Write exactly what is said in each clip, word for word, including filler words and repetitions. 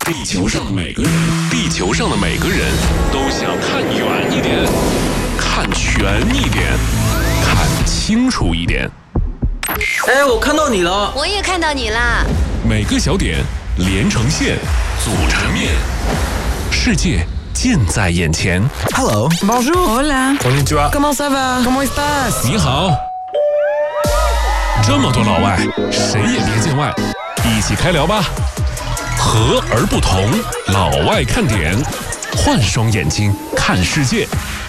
地球上的每个人，地球上的每个人都想看远一点，看全一点，看清楚一点。 哎，我看到你了。 我也看到你啦。 每个小点连成线，组成面，世界近在眼前。 Hello, bonjour, hola, konnichiwa, comment ça va, comment estás？ 你好。这么多老外，谁也别见外，一起开聊吧。和而不同，老外看点，换双眼睛看世界。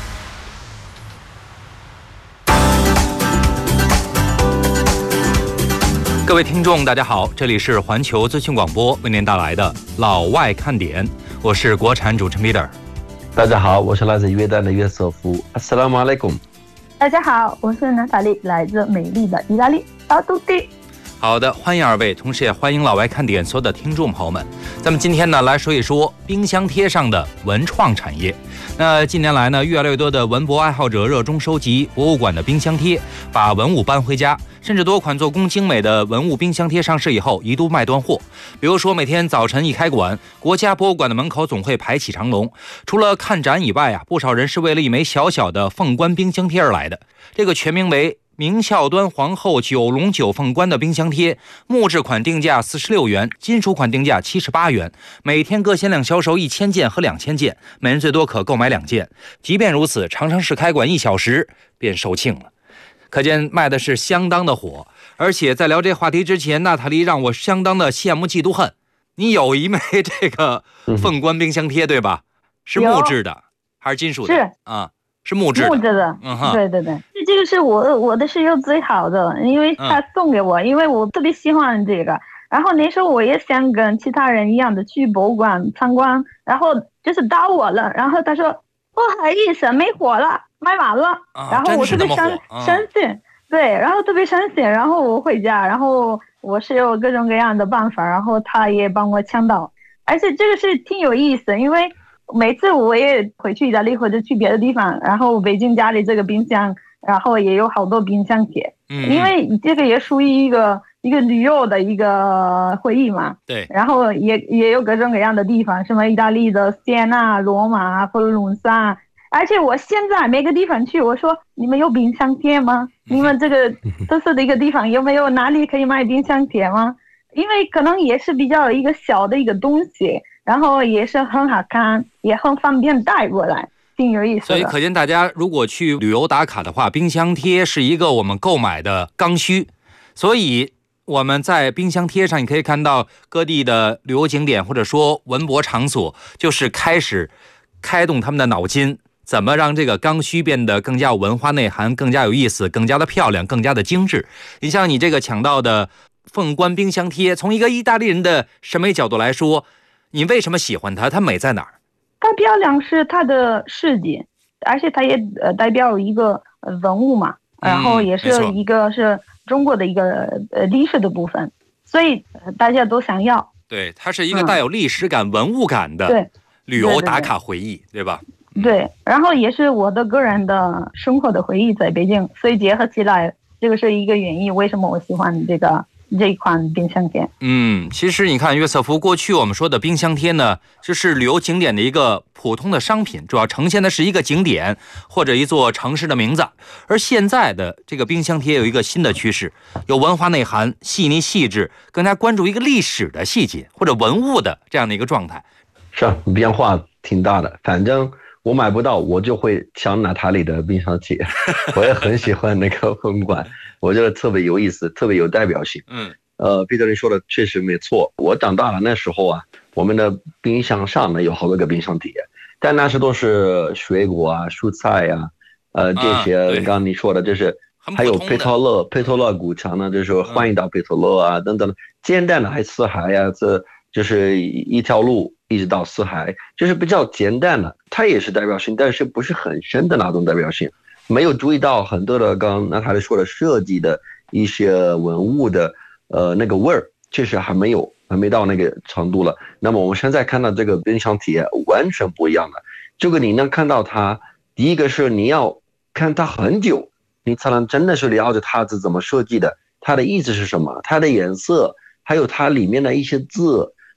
各位听众大家好，这里是环球资讯广播为您带来的老外看点，我是国产主持人 Peter。 大家好，我是来自约旦的约瑟夫。 Assalamu alaikum。 大家好，我是娜塔莉，来自美丽的意大利巴杜地。 好的，欢迎二位，同时也欢迎老外看点所有的听众朋友们。咱们今天呢来说一说冰箱贴上的文创产业。那近年来呢，越来越多的文博爱好者热衷收集博物馆的冰箱贴，把文物搬回家，甚至多款做工精美的文物冰箱贴上市以后一度卖断货。比如说每天早晨一开馆，国家博物馆的门口总会排起长龙，除了看展以外啊，不少人是为了一枚小小的凤冠冰箱贴而来的。这个全名为明孝端皇后九龙九凤冠的冰箱贴，木质款定价四十六元，金属款定价七十八元，每天各限量销售一千件和两千件，每人最多可购买两件。即便如此，常常是开馆一小时便售罄了，可见卖的是相当的火。而且在聊这话题之前，娜塔莉让我相当的羡慕嫉妒恨。你有一枚这个凤冠冰箱贴对吧？是木质的还是金属的？ 是啊，是木质的。 木质的， 嗯哼， 对对对，这个是我我的室友最好的，因为他送给我，嗯、因为我特别喜欢这个。然后那时候我也想跟其他人一样的去博物馆参观，然后就是打我了，然后他说不好意思，没火了，卖完了。 啊、 然后我特别伤伤心，对，然后特别伤心，然后我回家，然后我是有各种各样的办法，然后他也帮我抢到，而且这个是挺有意思，因为每次我也回去意大利或者去别的地方，然后北京家里这个冰箱，然后也有好多冰箱贴，嗯，因为这个也属于一个一个旅游的一个会议嘛， 对， 然后也也有各种各样的地方，什么意大利的西安啊、罗马、佛罗伦萨，而且我现在每个地方去，我说你们有冰箱贴吗？你们这个特色的一个地方有没有哪里可以卖冰箱贴吗？因为可能也是比较一个小的一个东西。然后也是很好看，也很方便带过来，挺有意思的。 所以可见大家如果去旅游打卡的话，冰箱贴是一个我们购买的刚需。所以我们在冰箱贴上，你可以看到各地的旅游景点或者说文博场所，就是开始开动他们的脑筋，怎么让这个刚需变得更加有文化内涵，更加有意思，更加的漂亮，更加的精致。你像你这个抢到的凤冠冰箱贴，从一个意大利人的审美角度来说，你为什么喜欢它？它美在哪儿？ 它漂亮是它的设计，而且它也呃代表一个文物嘛，然后也是一个是中国的一个呃历史的部分，所以大家都想要。 对，它是一个带有历史感、嗯、文物感的旅游打卡回忆， 对, 对, 对, 对, 对吧？ 对，然后也是我的个人的生活的回忆在北京，所以结合起来，这个是一个原因，为什么我喜欢这个。这一款冰箱贴， 嗯，其实你看约瑟夫，过去我们说的冰箱贴呢，这是旅游景点的一个普通的商品，主要呈现的是一个景点或者一座城市的名字。而现在的这个冰箱贴有一个新的趋势，有文化内涵、细腻细致，更加关注一个历史的细节或者文物的这样的一个状态。 是啊，变化挺大的。反正我买不到，我就会抢娜塔莉的冰箱贴。我也很喜欢那个凤冠。我觉得特别有意思，特别有代表性。 嗯， 呃，彼得你说的确实没错。我长大了那时候啊，我们的冰箱上呢有好多个冰箱贴，但那时都是水果啊、蔬菜啊，呃，这些、啊、刚刚你说的，就是还有佩托勒、佩托勒古墙呢，就是欢迎到佩托勒啊、嗯、等等，简单的还四海啊，这就是一条路一直到四海，就是比较简单的，它也是代表性，但是不是很深的那种代表性。没有注意到很多的刚刚娜塔莉说的设计的一些文物的呃那个味儿，确实还没有还没到那个程度了。那么我们现在看到这个冰箱贴完全不一样的，这个你能看到它，第一个是你要看它很久，你才能真的是了解它是怎么设计的，它的意思是什么，它的颜色，还有它里面的一些字，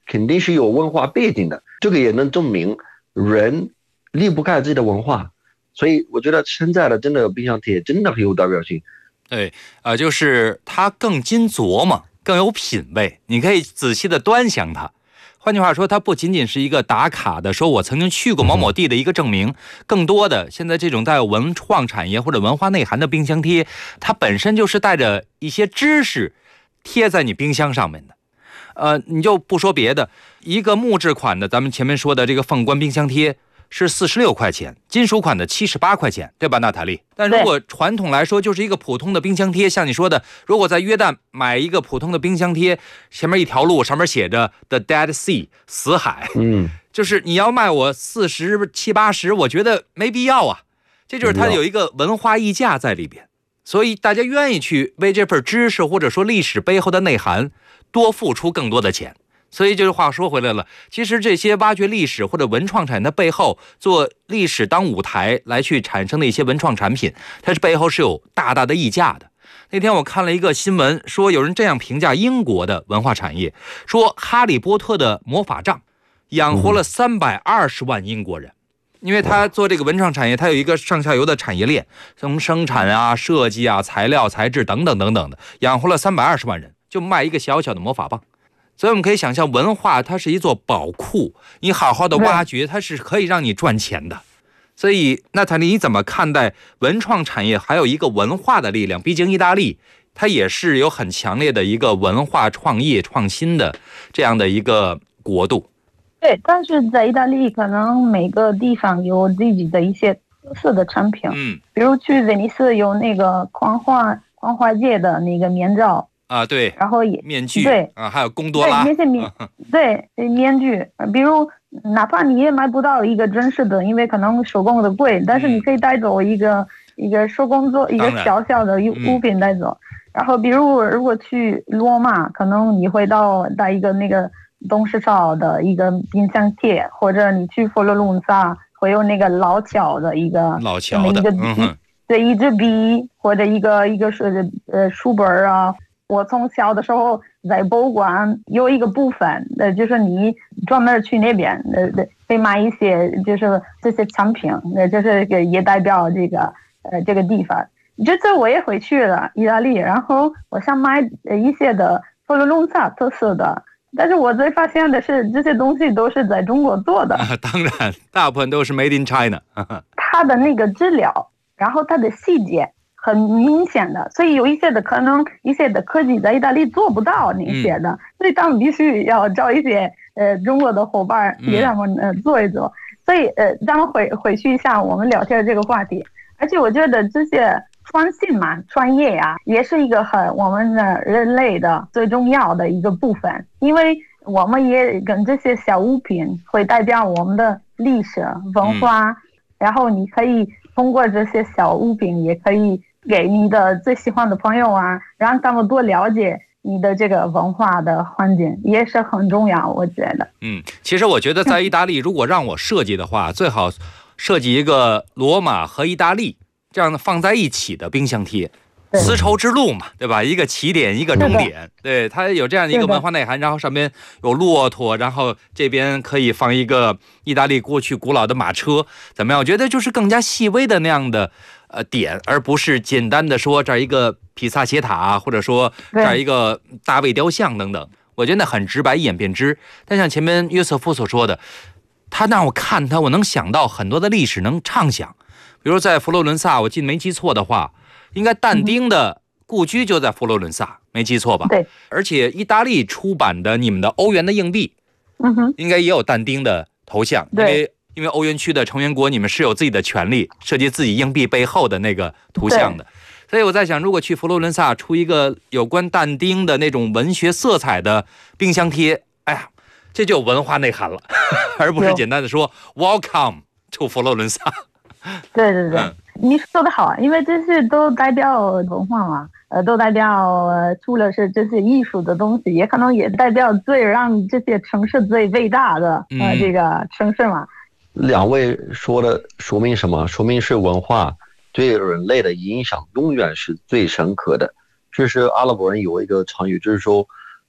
肯定是有文化背景的，这个也能证明人离不开自己的文化。所以我觉得现在的真的冰箱贴真的很有代表性。 对，呃，就是它更经琢磨，更有品味，你可以仔细的端详它。换句话说，它不仅仅是一个打卡的，说我曾经去过某某地的一个证明，更多的现在这种带有文创产业或者文化内涵的冰箱贴，它本身就是带着一些知识贴在你冰箱上面的。呃，你就不说别的，一个木质款的，咱们前面说的这个凤冠冰箱贴是四十六块钱，金属款的七十八块钱，对吧，娜塔莉？但如果传统来说，就是一个普通的冰箱贴，像你说的，如果在约旦买一个普通的冰箱贴，前面一条路，上面写着 The Dead Sea 死海， 嗯， 就是你要卖我四十七八十，我觉得没必要啊。这就是它有一个文化溢价在里边，所以大家愿意去为这份知识或者说历史背后的内涵多付出更多的钱。所以这句话说回来了，其实这些挖掘历史或者文创产业的背后，做历史当舞台来去产生的一些文创产品，它是背后是有大大的溢价的。那天我看了一个新闻，说有人这样评价英国的文化产业，说哈利波特的魔法杖养活了三百二十万英国人。因为他做这个文创产业，他有一个上下游的产业链，从生产啊、设计啊、材料、材质等等等等的，养活了三百二十万人，就卖一个小小的魔法棒。所以我们可以想象，文化它是一座宝库，你好好的挖掘，它是可以让你赚钱的。所以娜塔莉，你怎么看待文创产业还有一个文化的力量？毕竟意大利它也是有很强烈的一个文化创业创新的这样的一个国度。 对，但是在意大利可能每个地方有自己的一些特色的产品， 嗯， 比如去威尼斯有那个狂花狂花界的那个面罩啊，对， 然后也面具， 对啊，还有贡多拉， 对那些面，对面具，比如哪怕你也买不到一个真实的，因为可能手工的贵，但是你可以带走一个、嗯、一个手工做一个小小的物品带走。嗯、然后比如如果去罗马，可能你会到带一个那个东石烧的一个冰箱贴，或者你去佛罗伦萨会有那个老桥的一个老桥的， 一个、 嗯、 对一支笔或者一个一个是呃书本啊。我从小的时候在博物馆有一个部分，呃，就是你专门去那边，呃，可以买一些就是这些产品，呃，就是也代表这个呃这个地方。这次我也回去了意大利，然后我想买一些的佛罗伦萨特色的，但是我最发现的是这些东西都是在中国做的。 啊、当然，大部分都是 Made in China 。 它的那个质料，然后它的细节。很明显的，所以有一些的可能一些的科技在意大利做不到那些的，嗯、所以他们必须要找一些呃中国的伙伴给他们呃做一做。所以呃，咱们回回去一下我们聊天这个话题，而且我觉得这些创新嘛、创业呀、啊，也是一个很我们的人类的最重要的一个部分，因为我们也跟这些小物品会代表我们的历史文化，嗯、然后你可以通过这些小物品也可以。给你的最喜欢的朋友啊，让他们多了解你的这个文化的环境，也是很重要，我觉得。 嗯，其实我觉得在意大利，如果让我设计的话，最好设计一个罗马和意大利这样的放在一起的冰箱贴，丝绸之路嘛，对吧？一个起点，一个终点，对，它有这样的一个文化内涵，然后上面有骆驼，然后这边可以放一个意大利过去古老的马车，怎么样？我觉得就是更加细微的那样的。呃，点，而不是简单的说这儿一个比萨斜塔，或者说这儿一个大卫雕像等等，我觉得那很直白，一眼便知。但像前面约瑟夫所说的，他让我看他，我能想到很多的历史，能畅想。比如在佛罗伦萨，我记得没记错的话，应该但丁的故居就在佛罗伦萨，没记错吧？ 对。 而且意大利出版的你们的欧元的硬币， 嗯哼， 应该也有但丁的头像，因为。因为欧元区的成员国，你们是有自己的权利设计自己硬币背后的那个图像的，所以我在想，如果去佛罗伦萨出一个有关但丁的那种文学色彩的冰箱贴，哎呀，这就有文化内涵了，而不是简单的说 Welcome to 佛罗伦萨。 对对对，嗯、你说的好，因为这些都代表文化嘛，呃，都代表呃，除了是这些艺术的东西，也可能也代表最让这些城市最伟大的呃、嗯、这个城市嘛。 两位说的说明什么？说明是文化对人类的影响永远是最深刻的。就是阿拉伯人有一个成语，就是说，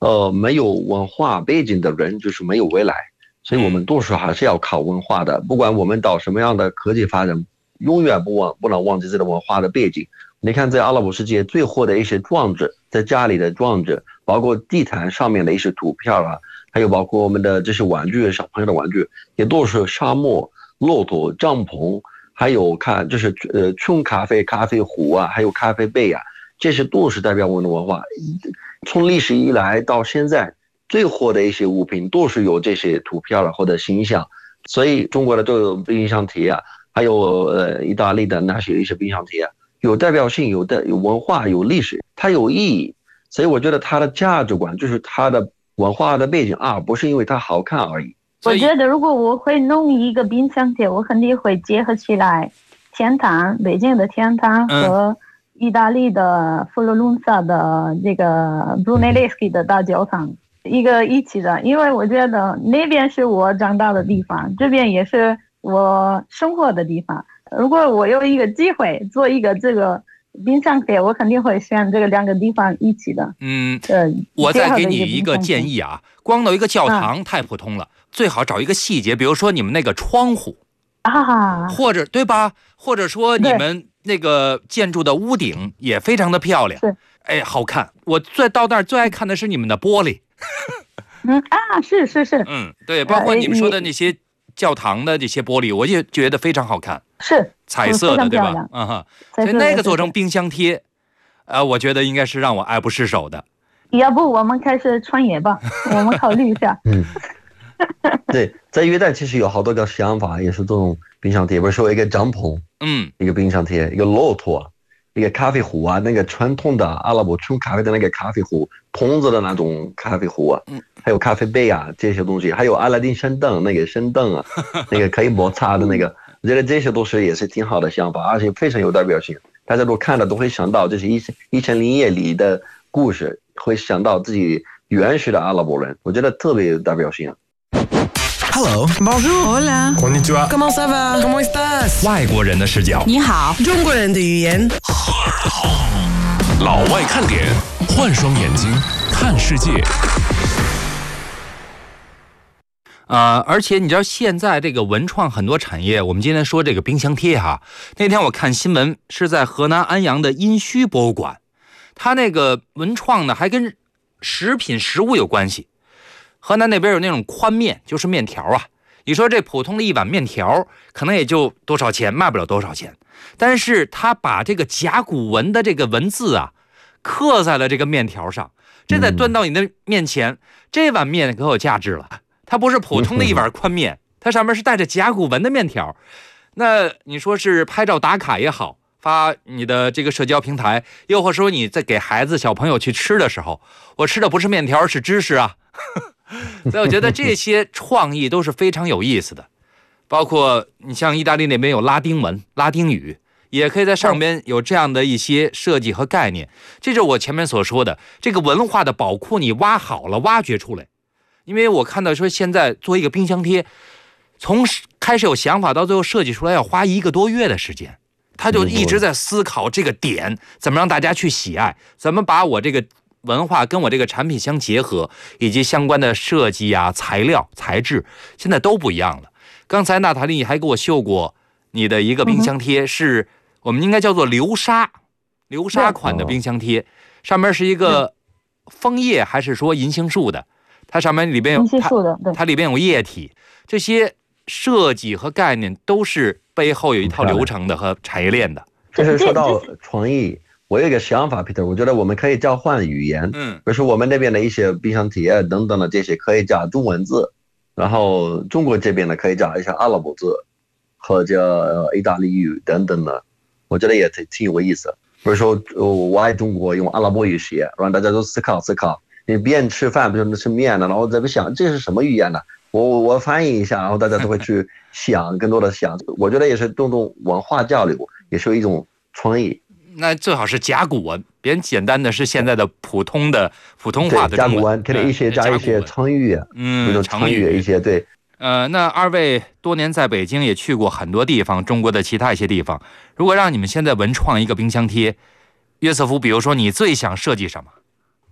呃没有文化背景的人就是没有未来，所以我们多数还是要靠文化的。不管我们到什么样的科技发展，永远不忘不能忘记这个文化的背景。你看，在阿拉伯世界最火的一些装置，在家里的装置，包括地毯上面的一些图片啊，还有包括我们的这些玩具，小朋友的玩具，也都是沙漠、骆驼、帐篷，还有看就是呃冲咖啡、咖啡壶啊，还有咖啡杯啊，这些都是代表我们的文化。从历史以来到现在，最火的一些物品都是有这些图片或者形象，所以中国的这个冰箱贴啊，还有呃意大利的那些一些冰箱贴啊，有代表性，有的有文化，有历史，它有意义。所以我觉得它的价值观就是它的文化的背景啊，不是因为它好看而已。 我觉得如果我会弄一个冰箱贴，我肯定会结合起来天坛，北京的天坛和意大利的佛罗伦萨的这个 Brunelleschi 的大教堂，一个一起的，因为我觉得那边是我长大的地方，这边也是我生活的地方。如果我有一个机会做一个这个冰箱贴，我肯定会选这个两个地方一起的。 嗯，呃，我再给你一个建议啊，光弄一个教堂太普通了，啊、最好找一个细节，比如说你们那个窗户啊， 或者对吧？或者说你们那个建筑的屋顶也非常的漂亮，哎，好看。我最到那儿最爱看的是你们的玻璃。 嗯啊，是是是， 嗯，对，包括你们说的那些教堂的这些玻璃，我也觉得非常好看， 是彩色的，对吧？嗯哈，所以那个做成冰箱贴，呃，我觉得应该是让我爱不释手的。 要不我们开始创业吧？我们考虑一下。 嗯，对，在约旦其实有好多个想法，也是这种冰箱贴，比如说一个帐篷， 嗯， 一个冰箱贴，一个骆驼，一个咖啡壶啊，那个传统的阿拉伯冲咖啡的那个咖啡壶，筒子的那种咖啡壶啊，嗯，还有咖啡杯啊，这些东西，还有阿拉丁神灯，那个神灯啊，那个可以摩擦的那个，我觉得这些都是也是挺好的想法，而且非常有代表性。大家都看了都会想到这是一一千零一夜里的故事，会想到自己原始的阿拉伯人，我觉得特别有代表性。 Hello, bonjour, hola, konnichiwa, comment ça va, comment estás？ 外国人的视角， 你好， 中国人的语言。 老外看点，换双眼睛看世界。 呃，而且你知道现在这个文创很多产业，我们今天说这个冰箱贴哈，那天我看新闻是在河南安阳的殷墟博物馆，它那个文创呢还跟食品食物有关系。河南那边有那种宽面，就是面条啊。你说这普通的一碗面条，可能也就多少钱，卖不了多少钱。但是他把这个甲骨文的这个文字啊，刻在了这个面条上，这再端到你的面前，这碗面可有价值了。它不是普通的一碗宽面，它上面是带着甲骨文的面条。那你说是拍照打卡也好，发你的这个社交平台，又或者说你在给孩子小朋友去吃的时候，我吃的不是面条，是知识啊。所以我觉得这些创意都是非常有意思的，包括你像意大利那边有拉丁文、拉丁语，也可以在上边有这样的一些设计和概念。这就是我前面所说的这个文化的宝库，你挖好了，挖掘出来。因为我看到说现在做一个冰箱贴，从开始有想法到最后设计出来要花一个多月的时间，他就一直在思考这个点怎么让大家去喜爱，怎么把我这个文化跟我这个产品相结合，以及相关的设计啊、材料、材质，现在都不一样了。刚才娜塔莉还给我秀过你的一个冰箱贴，是我们应该叫做流沙，流沙款的冰箱贴，上面是一个枫叶还是说银杏树的，它上面里边有 它, 它里边有液体，这些设计和概念都是背后有一套流程的和产业链的。 这是说到创意。我有一个想法 Peter， 我觉得我们可以交换语言，嗯，比如说我们那边的一些冰箱贴等等的这些可以加中文字，然后中国这边的可以加一下阿拉伯字或者意大利语等等的，我觉得也挺挺有意思。比如说我爱中国用阿拉伯语写，让大家都思考思考，你边吃饭比如说吃面呢，然后在那想这是什么语言呢？我我翻译一下，然后大家都会去想更多的想，我觉得也是这种文化交流，也是一种创意。 那最好是甲骨文，别简单的是现在的普通的普通话的甲骨文，可能一些加一些成语， 嗯， 成语一些对。 呃，那二位多年在北京也去过很多地方，中国的其他一些地方。如果让你们现在文创一个冰箱贴，约瑟夫，比如说你最想设计什么？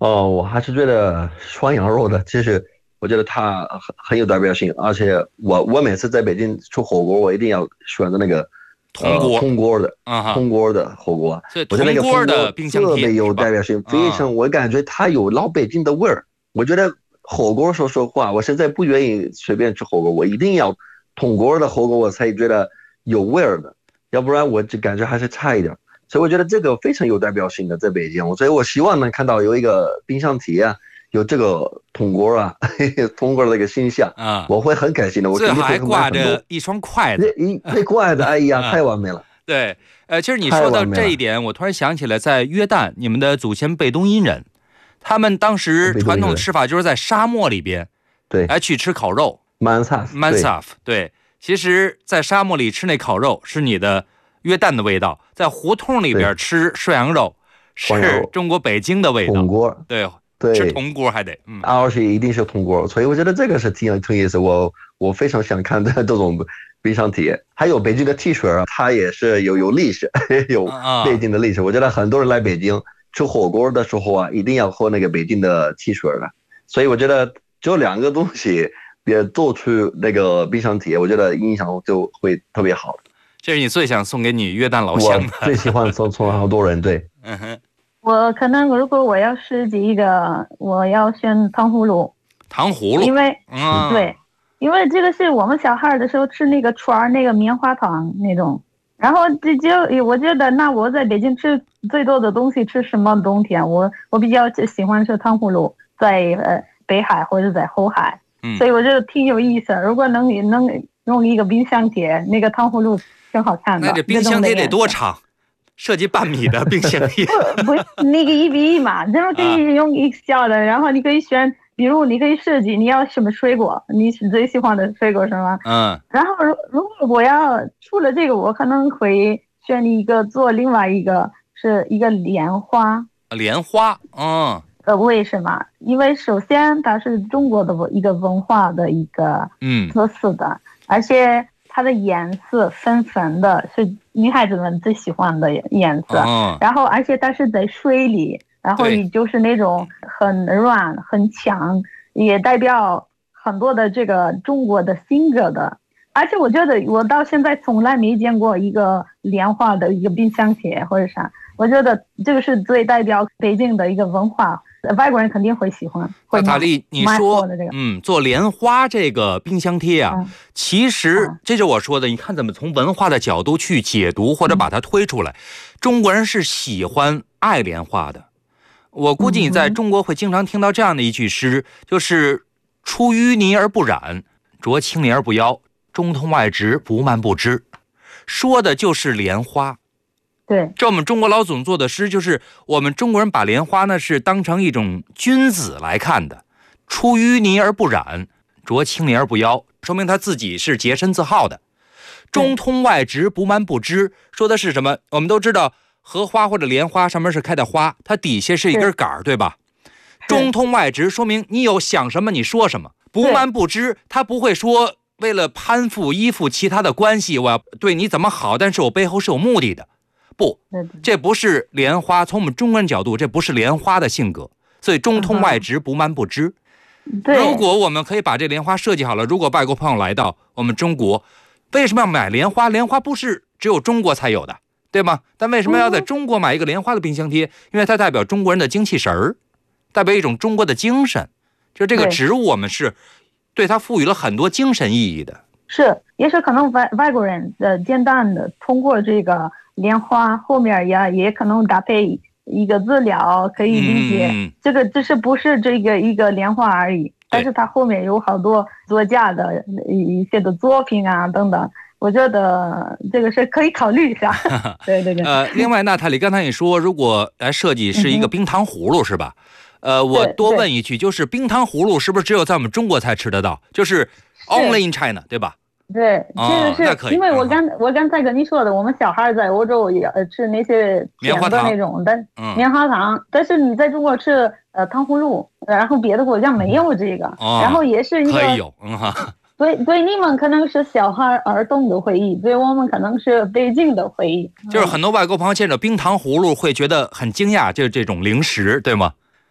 哦，我还是觉得涮羊肉的，其实我觉得它很很有代表性，而且我我每次在北京吃火锅，我一定要选择那个铜锅、 呃、铜锅的， 啊、 铜锅的火锅。 我觉得那个铜锅的冰箱贴特别有代表性，非常，我感觉它有老北京的味儿。我觉得火锅，说实话，我现在不愿意随便吃火锅，我一定要铜锅的火锅，我才觉得有味儿的，要不然我就感觉还是差一点。所以我觉得这个非常有代表性的，在北京，所以我希望能看到有一个冰箱贴啊，有这个铜锅啊，铜锅的一个形象啊，我会很开心的。我最好还挂着一双筷子， 一那筷子，哎呀，太完美了。 对，呃，其实你说到这一点，我突然想起来，在约旦，你们的祖先贝都因人，他们当时传统的吃法就是在沙漠里边， 对， 来去吃烤肉 ，mansaf，mansaf， 对，其实，在沙漠里吃那烤肉是你的约旦的味道，在胡同里边吃涮羊肉是中国北京的味道。 铜锅， 对对， 吃铜锅还得，嗯， 而且一定是铜锅，所以我觉得这个是挺挺有意思。我我非常想看的这种冰箱贴，还有北京的 T 恤啊，它也是有有历史，有北京的历史。我觉得很多人来北京吃火锅的时候啊，一定要喝那个北京的 T 恤的。所以我觉得这两个东西也做出那个冰箱贴，我觉得印象就会特别好。 这是你最想送给你约旦老乡的， 我最喜欢送送好多人，对。 嗯哼， 我可能如果我要设计一个，我要选糖葫芦。 糖葫芦， 因为、 嗯、 对，因为这个是我们小孩的时候吃那个串儿，那个棉花糖那种。然后这就我觉得，那我在北京吃最多的东西吃什么冬天？我我比较喜欢吃糖葫芦，在呃北海或者在后海， 嗯、 所以我觉得挺有意思。如果能能用一个冰箱贴，那个糖葫芦挺好看的。 那这冰箱贴得多长？设计半米的冰箱贴？ 不不，那个一比一嘛，这么可以用一小的，然后你可以选。比如你可以设计你要什么水果，你最喜欢的水果是吗？ 嗯。 然后如如果我要除了这个，我可能会选一个做另外一个是一个莲花。 莲花，嗯。 呃，为什么？因为首先它是中国的一个文化的一个嗯特色的，嗯、而且它的颜色粉粉的，是女孩子们最喜欢的颜色。 嗯。 然后而且它是在水里。然后也就是那种很软很强，也代表很多的这个中国的性格的。而且我觉得我到现在从来没见过一个莲花的一个冰箱贴或者啥，我觉得这个是最代表北京的一个文化，外国人肯定会喜欢。 娜塔莉，你说嗯，做莲花这个冰箱贴啊，嗯、其实、嗯、这就是我说的，你看怎么从文化的角度去解读或者把它推出来，嗯、中国人是喜欢爱莲花的。我估计你在中国会经常听到这样的一句诗，就是出淤泥而不染，濯清涟而不妖，中通外直，不蔓不枝，说的就是莲花。 对， 这我们中国老总做的诗，就是我们中国人把莲花呢是当成一种君子来看的，出淤泥而不染，濯清涟而不妖，说明他自己是洁身自好的。中通外直，不蔓不枝，说的是什么？我们都知道荷花或者莲花上面是开的花，它底下是一根杆，对吧？中通外直，说明你有想什么你说什么。不蔓不枝，它不会说为了攀附依附其他的关系，我要对你怎么好，但是我背后是有目的的。不，这不是莲花，从我们中国人角度，这不是莲花的性格。所以中通外直，不蔓不枝。如果我们可以把这莲花设计好了，如果外国朋友来到我们中国，为什么要买莲花？莲花不是只有中国才有的，对吗？但为什么要在中国买一个莲花的冰箱贴？因为它代表中国人的精气神儿，代表一种中国的精神。就这个植物，我们是对它赋予了很多精神意义的。 是，也是可能外外国人呃简单的通过这个莲花后面也也可能搭配一个资料，可以理解、嗯、这个只是不是这个一个莲花而已，但是它后面有好多作家的一些的作品啊等等。我觉得这个是可以考虑一下。对对对。 呃，另外，娜塔莉刚才你说，如果来设计是一个冰糖葫芦，是吧？呃，我多问一句，就是冰糖葫芦是不是只有在我们中国才吃得到？就是 only in China， 对吧？ 对，这个是、哦、因为我刚、嗯、我刚才跟你说的，我们小孩在欧洲也吃那些甜的那种的棉花糖，嗯、但是你在中国吃呃糖葫芦，然后别的国家没有这个， 哦、 然后也是一个可以有，嗯哈。 对对，你们可能是小孩儿童的回忆，对我们可能是北京的回忆。 就是很多外国朋友见着冰糖葫芦会觉得很惊讶，就是这种零食，对吗？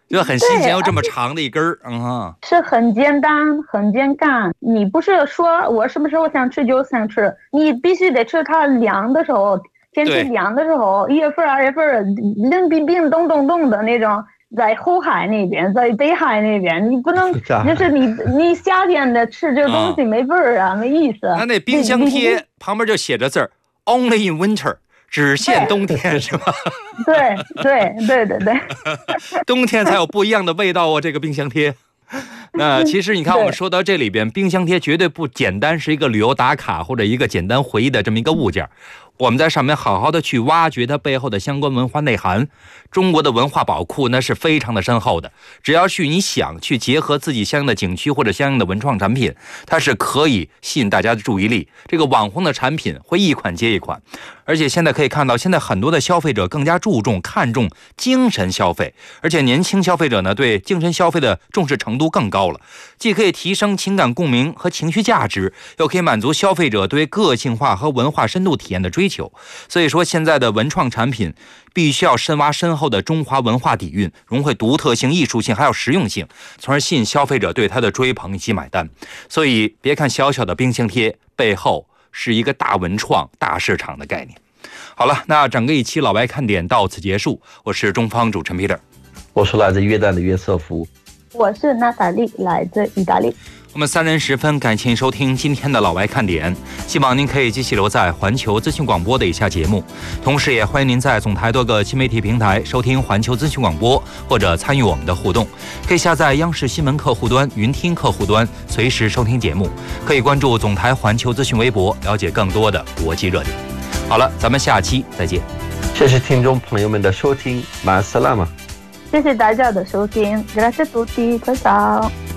就很新鲜又这么长的一根儿，嗯， 是很简单很简单。你不是说我什么时候想吃就想吃，你必须得吃它凉的时候，天气凉的时候，一月份二月份冷冰冰冻冻冻的那种，在后海那边，在北海那边，你不能就是你你夏天的吃这个东西没味儿啊，没意思。 那那冰箱贴旁边就写着字儿 ，Only in winter。只限冬天是吧？ 对对对对对， 冬天才有不一样的味道哦，这个冰箱贴。那其实你看，我们说到这里边，冰箱贴绝对不简单是一个旅游打卡或者一个简单回忆的这么一个物件。我们在上面好好的去挖掘它背后的相关文化内涵。中国的文化宝库那是非常的深厚的，只要是你想去结合自己相应的景区或者相应的文创产品，它是可以吸引大家的注意力。这个网红的产品会一款接一款，而且现在可以看到，现在很多的消费者更加注重看重精神消费，而且年轻消费者呢对精神消费的重视程度更高了，既可以提升情感共鸣和情绪价值，又可以满足消费者对个性化和文化深度体验的追求。所以说，现在的文创产品必须要深挖深厚的中华文化底蕴，融汇独特性、艺术性还有实用性，从而吸引消费者对它的追捧以及买单。所以别看小小的冰箱贴，背后是一个大文创、大市场的概念。好了，那整个一期老白看点到此结束，我是中方主持人 Peter， 我是来自约旦的约瑟夫， 我是娜塔莉，来自意大利。 我们三人十分感谢您收听今天的老白看点，希望您可以继续留在环球资讯广播的以下节目，同时也欢迎您在总台多个新媒体平台收听环球资讯广播，或者参与我们的互动，可以下载央视新闻客户端、云听客户端，随时收听节目，可以关注总台环球资讯微博，了解更多的国际热点。好了，咱们下期再见。 谢谢听众朋友们的收听，马萨拉玛。 谢谢大家的收听 ，Grazie a tutti， ciao ciao。